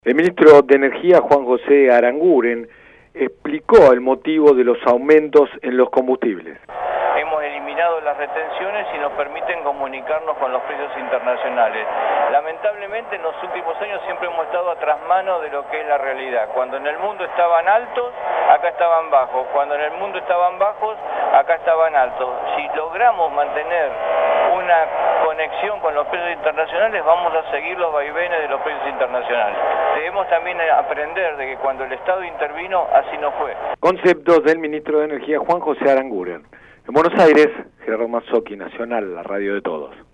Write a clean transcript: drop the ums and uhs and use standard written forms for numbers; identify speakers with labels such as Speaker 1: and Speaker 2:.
Speaker 1: El ministro de Energía, Juan José Aranguren, explicó el motivo de los aumentos en los combustibles.
Speaker 2: Hemos eliminado las retenciones y nos permiten comunicarnos con los precios internacionales. Lamentablemente en los últimos años siempre hemos estado a trasmano de lo que es la realidad. Cuando en el mundo estaban altos, acá estaban bajos. Cuando en el mundo estaban bajos, acá estaban altos. Si logramos mantener una conexión con los precios internacionales, vamos a seguir los vaivenes de los precios internacionales. Debemos también aprender de que cuando el Estado intervino, así no fue.
Speaker 1: Conceptos del ministro de Energía, Juan José Aranguren. En Buenos Aires, Gerardo Mazzocchi, Nacional, la radio de todos.